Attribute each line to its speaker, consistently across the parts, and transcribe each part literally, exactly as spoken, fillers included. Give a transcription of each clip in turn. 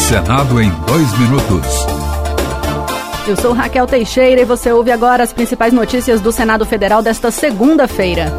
Speaker 1: Senado em dois minutos.
Speaker 2: Eu sou Raquel Teixeira e você ouve agora as principais notícias do Senado Federal desta segunda-feira.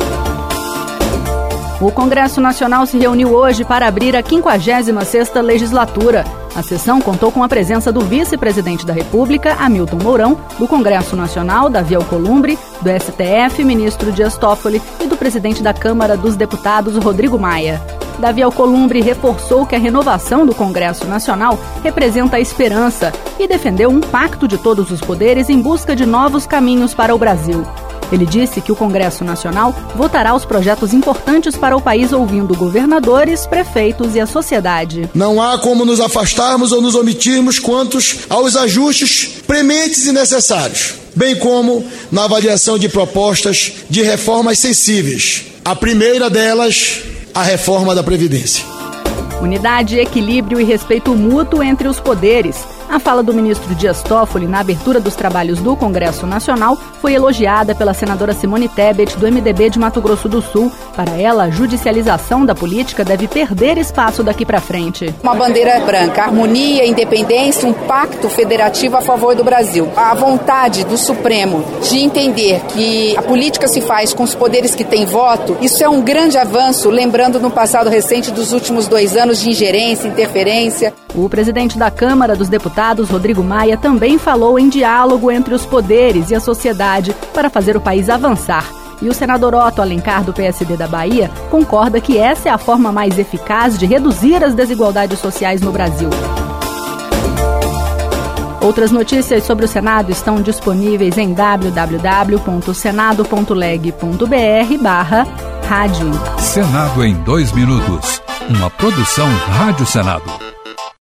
Speaker 2: O Congresso Nacional se reuniu hoje para abrir a quinquagésima sexta legislatura. A sessão contou com a presença do vice-presidente da República, Hamilton Mourão, do Congresso Nacional, Davi Alcolumbre, do S T F, ministro Dias Toffoli, e do presidente da Câmara dos Deputados, Rodrigo Maia. Davi Alcolumbre reforçou que a renovação do Congresso Nacional representa a esperança e defendeu um pacto de todos os poderes em busca de novos caminhos para o Brasil. Ele disse que o Congresso Nacional votará os projetos importantes para o país ouvindo governadores, prefeitos e a sociedade.
Speaker 3: Não há como nos afastarmos ou nos omitirmos quantos aos ajustes prementes e necessários, bem como na avaliação de propostas de reformas sensíveis. A primeira delas, a reforma da Previdência.
Speaker 2: Unidade, equilíbrio e respeito mútuo entre os poderes. A fala do ministro Dias Toffoli na abertura dos trabalhos do Congresso Nacional foi elogiada pela senadora Simone Tebet, do M D B de Mato Grosso do Sul. Para ela, a judicialização da política deve perder espaço daqui para frente.
Speaker 4: Uma bandeira branca, harmonia, independência, um pacto federativo a favor do Brasil. A vontade do Supremo de entender que a política se faz com os poderes que têm voto, isso é um grande avanço, lembrando no passado recente dos últimos dois anos de ingerência, interferência.
Speaker 2: O presidente da Câmara dos Deputados, Rodrigo Maia, também falou em diálogo entre os poderes e a sociedade para fazer o país avançar. E o senador Otto Alencar, do P S D da Bahia, concorda que essa é a forma mais eficaz de reduzir as desigualdades sociais no Brasil. Outras notícias sobre o Senado estão disponíveis em w w w ponto senado ponto leg ponto b r barra rádio.
Speaker 1: Senado em dois minutos. Uma produção Rádio Senado.